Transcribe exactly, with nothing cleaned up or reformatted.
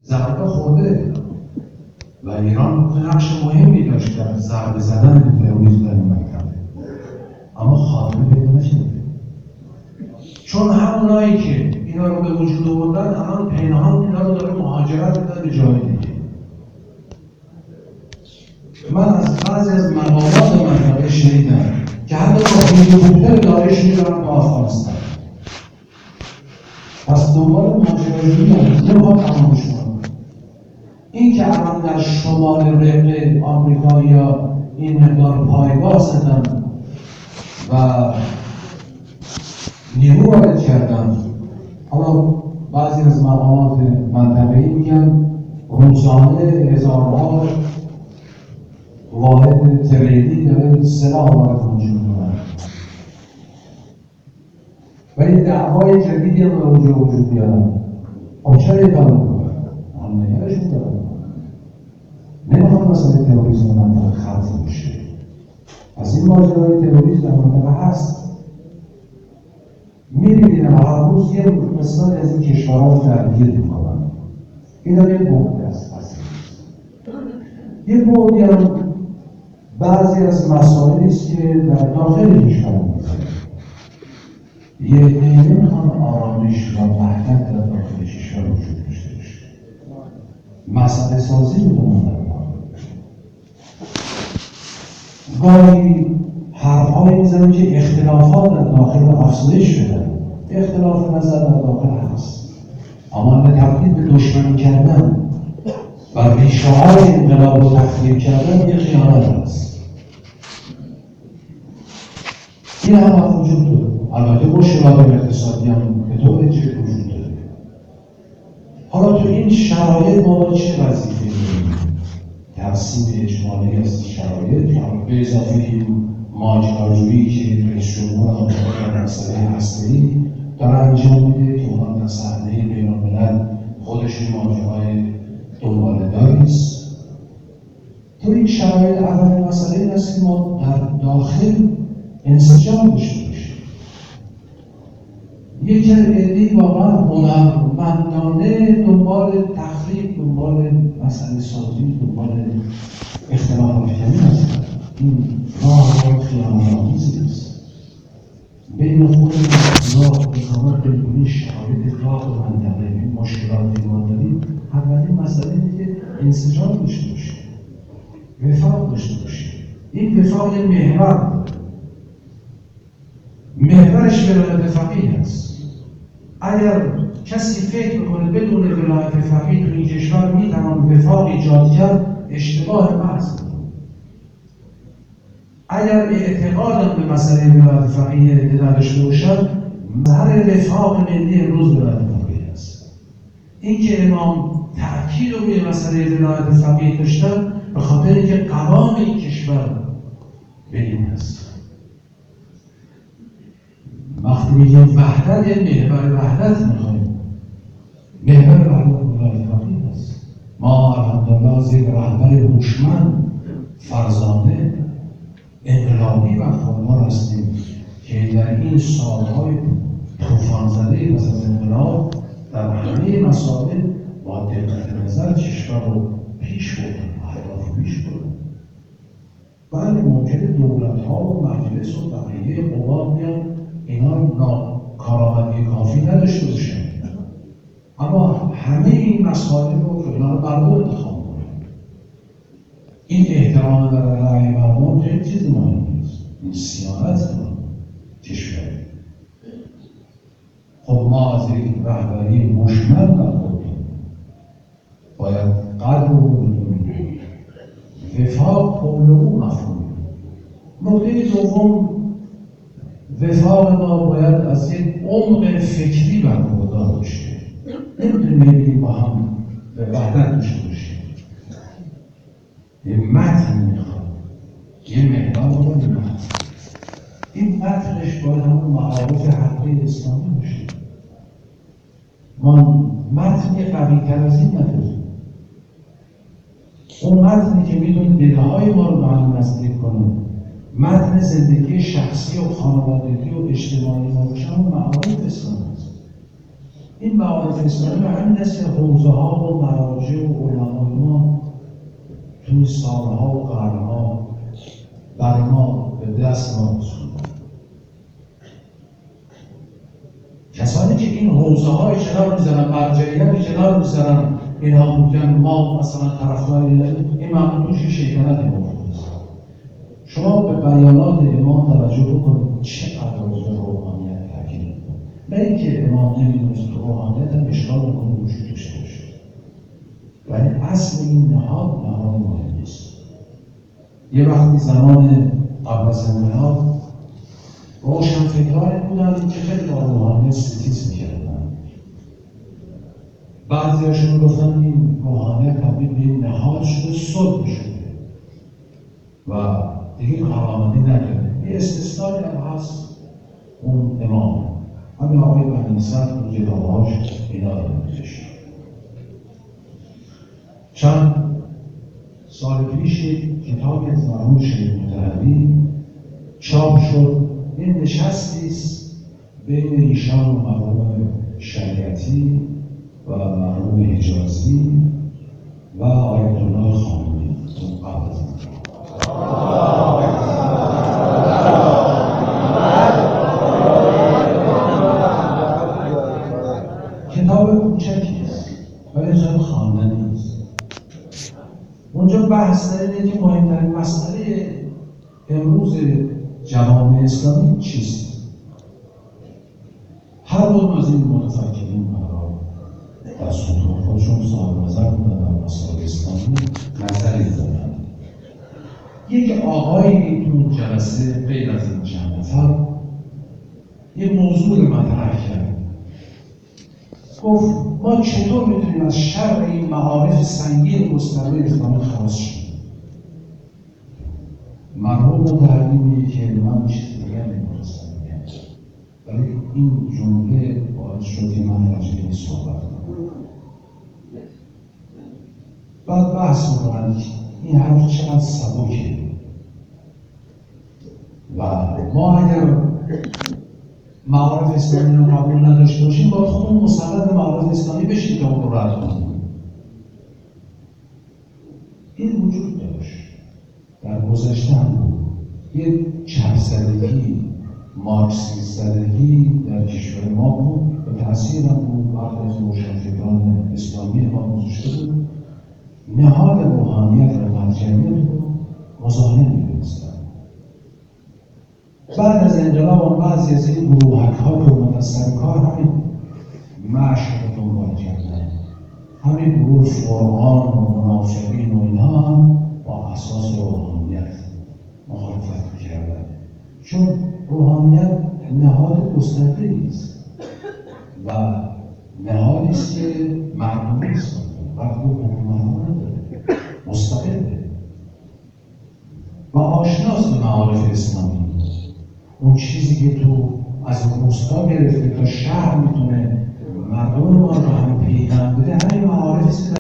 ضربه خورده و ایران نقش مهمی داشت در ضربه زدن به تروریسم در این منطقه، اما خاتمه پیدا نشده. چون همونایی که اینا رو به وجود آوردن الان پنهان اینا رو داره مهاجرت میدن به جای دیگه. من از بعضی از مقامات منطقه شنیدم که حتی با هلیکوپتر دارش میبرن تا افغانستان. پس دنبال مهاجرتی هم نمیخواد تمامش کنن. این که الان در شمال رقه آمریکا یا این مقدار پایگاه زدن و نیرو وارد کردن، حالا بعضی از مقامات منطقه‌ای میگن روزانه هزارها واحد تریلی داره سلاح وارد اونجا میکنن. ولی دعوای جدیدی هم اونجا وجود بیارن. خب چرا ادامه میکنن؟ آن نگرشون دارن. نمیخواد مثلا تروریسم منطقه خلط بشه. از این ماجرای تروریسم در منطقه هست. می‌بینیم هر روز یه مثال از این کشورها رو درگیر می‌کنن. اینا یه بعد است اصلا. یه بعدی هم بعضی از مسائلی است که در داخل کشور می‌گذره. یه عده‌ای نمی‌خوان آرامش و وحدت در داخل کشور وجود داشته باشه. مسئله سازی می‌کنن در گاهی حرف‌هایی می‌زنن که اختلافات در داخل افزایش شدن. اختلاف نظر در داخل هست، اما به تبدیل به دشمنی کردن و ریشه‌های انقلاب رو تخریب کردن یک خیانت است. این هم وجود داره. البته مشکلات اقتصادی هم به طور جدی وجود داره. حالا تو این شرایط ما چه وظیفه‌ای داریم؟ تقسیم اجمالی از شرایط به اضافه ماجراجویی که رئیس جمهور آمریکا در مسئله هسته‌ای داره انجام میده که اونها در صحنه بین‌الملل خودشون ماجراهای دنباله‌داری است. تو این شرایط اولین مسئله این است که ما در داخل انسجام داشته باشیم. یک عده‌ای واقعا هنرمندانه دنبال تخریب، دنبال مسئله سازی، دنبال اختلاف افکنی هستند. این راه را خیانت‌آمیزی است. بین خود راه اقامت بدون شرایط راه و منطقه این مشکلاتی ما داریم. اولین مسئله اینه که انسجام داشته باشیم، وفاق داشته باشیم. این وفاق یه محور، محورش ولایت فقیه است. اگر کسی فکر میکنه بدون ولایت فقیه تو این کشور میتوان وفاق ایجاد کرد، اشتباه محض. اگر اعتقادم به مسئله ولایت فقیه نداشته باشد، مظهر وفاق ملی امروز ولایت فقیه است. اینکه امام تأکید روی مسئله ولایت فقیه داشتن به خاطر اینکه قوام این کشور به این است. وقتی میگیم وحدت، یه محور وحدت میخوایم. محور وحدت ولایت فقیه است. ما الحمدلله از یک رهبر هوشمند، فرزانه، انقلابی و خودمار هستیم که در این سالهای طوفان زده پس از انقلاب در همه مسائل با دقت نظر کشور رو پیش بردن، اهداف پیش بردن. بله ممکنه دولت‌ها و مجلس و بقیه قوا بیان اینا کارآمدی کافی نداشته باشن، اما همه این مسائل رو فعلا مردم انتخاب کنن. این احترام در رأی مردم خیلی چیز مهمی نیست. این صیانت کشوری. خب ما از یک رهبری هوشمند برخوردیم، باید قدر رو بدونیم. وفاق قول او مفهومه. نکته دوم، وفاق ما باید از یک عمق فکری برخوردار باشه. نمیتونیم با هم به وحدت داشته باشیم. یه متن میخواد، یه محور رو باید متن. این متنش باید همون معارف حقیقی اسلامی باشه. ما متنی قوی تر از این نداریم. اون متنی که میتونه دلهای ما رو به هم نزدیک کنه، متن زندگی شخصی و خانوادگی و اجتماعی ما باشه، همون معارف اسلامی است. این معارف اسلامی همین است که حوزه ها و مراجع مراجع و علمای ما توی سالها و قرنها برای ما به دست ما رسوندن. کسانی که این حوزه های کنار میزنن، مرجعیت کنار میزنن، اینها میگن ما مثلا طرفدار این معمول توش شیطنتی موجود است. شما به بیانات امام توجه بکنید چقدر به روحانیت تاکید میکنه. نه اینکه امام نمیدونست تو روحانیت هم اشکال میکنه وجود داشته باشه، ولی اصل این نهاد نهاد مهم نیست. یه وقتی زمان قبل از انقلاب روشنفکرانی بودن که خیلی با روحانیت ستیز میکردن. بعضی هاشون گفتن این روحانیت تبدیل به این نهاد شده، صلح شده و دیگه کارآمدی نکرده. یه استثنایی هم هست، اون امام همین آقای بنی صدر و جداهاش اینا رو میکشید. چند سال پیش کتابی از مرحوم شیخ مطهری چاپ شد. این نشستی است بین ایشان و مرحوم شریعتی و مرحوم حجازی و آیت الله خامنه‌ای قبل از کتاب کوچکی است ولی خیلی خواندنی است. اونجا بحث در اینه که مهمترین مسئله امروز جوامع اسلامی چیست؟ هر کدوم از این متفکرین برای در سطور خودشون صاحب نظر بودن در مسائل اسلامی نظری دادن. یک آقایی تو جلسه غیر از این چند نفر یه موضوع رو مطرح کرد. گفت ما چطور میتونیم از شر این معارف سنگین مستقل اسلامی خلاص شیم؟ مرحوم مطهری میگه که من چیز دیگه نمی‌خواستم بگم، ولی این جمله باعث شد که من راجع به این صحبت کنم. بعد بحث می‌کنن این حرف چقدر سبکه و ما اگر معارف اسلامی رو قبول نداشته باشیم باید خودمون مسلط معارف اسلامی بشیم که اون رو رد کنیم. این وجود داشت در گذشته هم بود. یه چپ زدگی، مارکسیست زدگی در کشور ما بود، به تاثیر هم بود. وقتی از روشنفکران اسلامی ما گذاشته بود، نهاد روحانیت و مرجعیت رو مزاحم می‌دونستن. بعد از انقلاب بعضی از این گروهک‌ها که اومدن سر کار همین معشر رو دنبال کردن. همین گروه فرقان و منافقین و اینها هم با اساس روحانیت مخالفت می‌کردن، چون روحانیت نهاد گسترده‌ای است و نهادی است که مردمی است، وقتی حکومت نداره، مستقله و آشناس به معارف اسلامی. اون چیزی که تو از روستا گرفته تا شهر میتونه مردم ما رو هم پیغام بده، همین معارف است.